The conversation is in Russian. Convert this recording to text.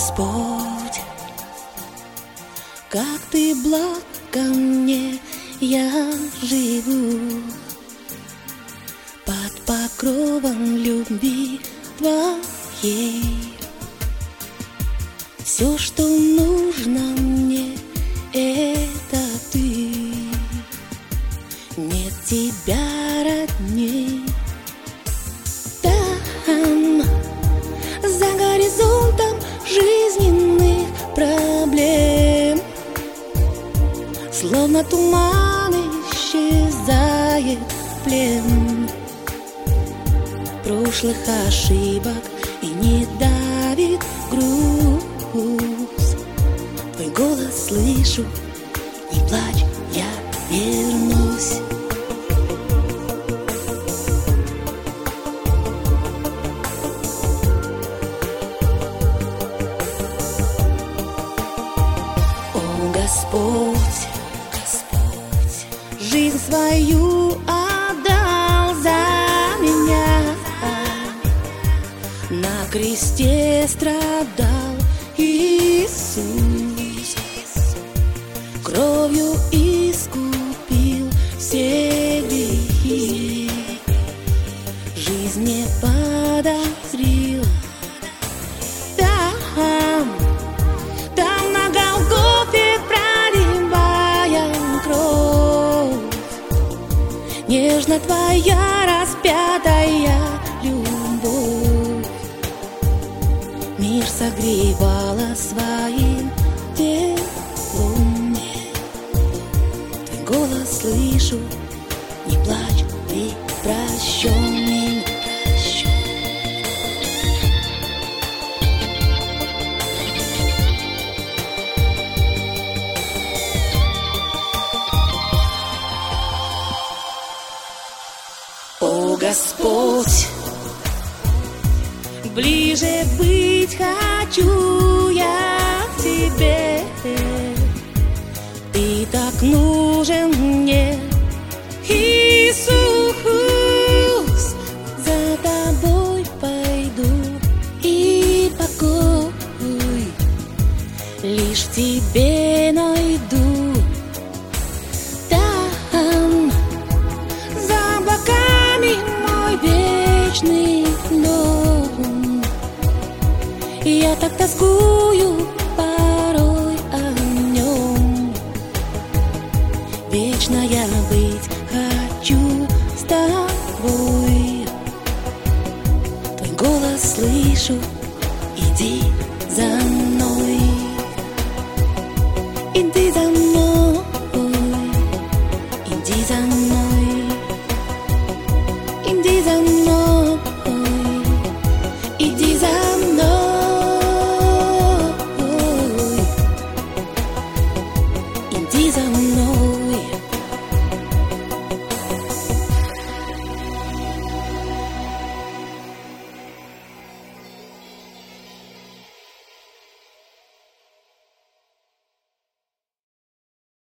Господь, как Ты благ ко мне, я живу под покровом любви Твоей. Все, что нужно мне, это Ты. Нет Тебя родней. Там, за горизонтом жизненных проблем, словно туман исчезает плен прошлых ошибок, и не давит груз. Твой голос слышу, не плачь, я вернусь. О, Господь, Господь, жизнь свою отдал за меня, на кресте страдал Иисус, кровью искупил все грехи, жизнь не подарил. Там на Голгофе проливая кровь, нежно Твоя распятая любовь мир согревала своим теплом. Твой голос слышу, не плачь, Ты прощен. О, Господь, ближе быть хочу я к Тебе. Ты так нужен мне, Иисус. За Тобой пойду и покой лишь в Тебе найду. Там, за облаками мой вечный дом, я так тоскую порой о нем. Вечно я быть хочу с Тобой. Твой голос слышу,